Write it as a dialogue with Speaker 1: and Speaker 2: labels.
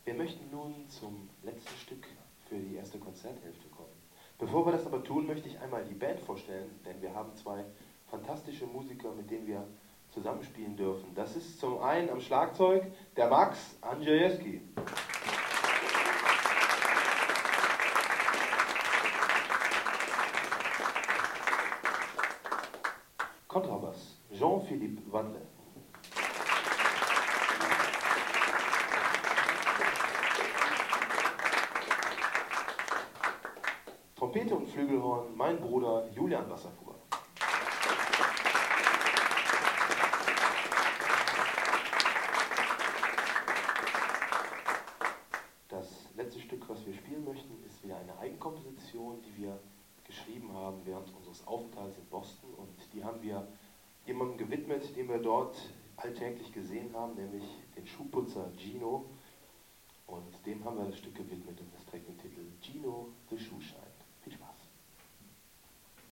Speaker 1: Wir möchten nun zum letzten Stück für die erste Konzerthälfte kommen. Bevor wir das aber tun, möchte ich einmal die Band vorstellen, denn wir haben zwei fantastische Musiker, mit denen wir zusammenspielen dürfen. Das ist zum einen am Schlagzeug der Max Andrzejewski. Kontrabass Jean-Philippe Wadle. Trompete und Flügelhorn mein Bruder Julian Wasserfuhr. Das letzte Stück, was wir spielen möchten, ist wieder eine Eigenkomposition, die wir geschrieben haben während unseres Aufenthalts in Boston, und die haben wir jemandem gewidmet, den wir dort alltäglich gesehen haben, nämlich den Schuhputzer Gino, und dem haben wir das Stück gewidmet und das trägt den Titel